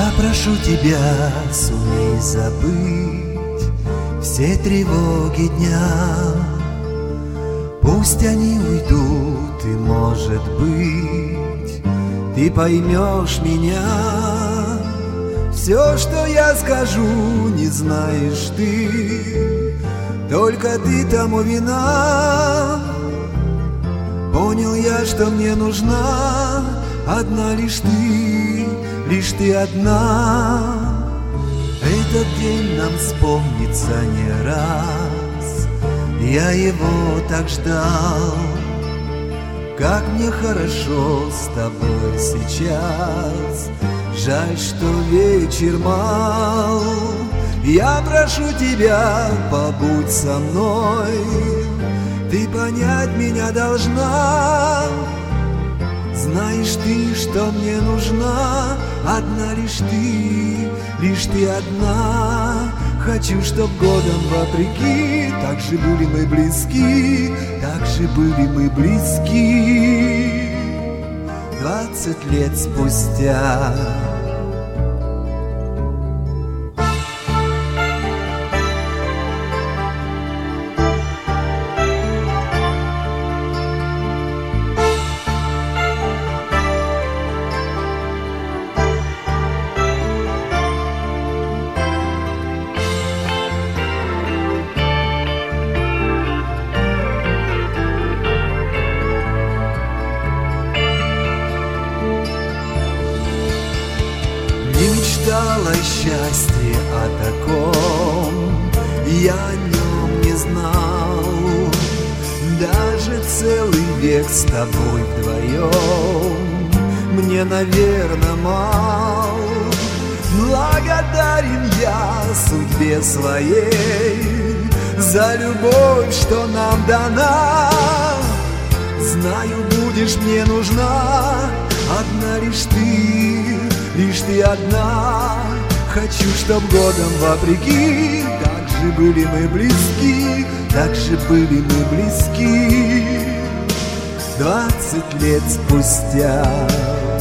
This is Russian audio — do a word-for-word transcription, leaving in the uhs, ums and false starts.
Я прошу тебя, сумей забыть все тревоги дня. Пусть они уйдут, и, может быть, ты поймешь меня. Все, что я скажу, не знаешь ты, только ты тому вина. Понял я, что мне нужна одна лишь ты, лишь ты одна. Этот день нам вспомнится не раз, я его так ждал. Как мне хорошо с тобой сейчас, жаль, что вечер мал. Я прошу тебя, побудь со мной, ты понять меня должна. Знаешь ты, что мне нужна одна лишь ты, лишь ты одна. Хочу, чтоб годом вопреки так же были мы близки, так же были мы близки. Двадцать лет спустя. Не мечтала о счастье, о таком я о нем не знал. Даже целый век с тобой вдвоем мне, наверное, мал. Благодарен я судьбе своей за любовь, что нам дана. Знаю, будешь мне нужна одна лишь ты, лишь ты одна. Хочу, чтоб годом вопреки так же были мы близки, так же были мы близки. Двадцать лет спустя.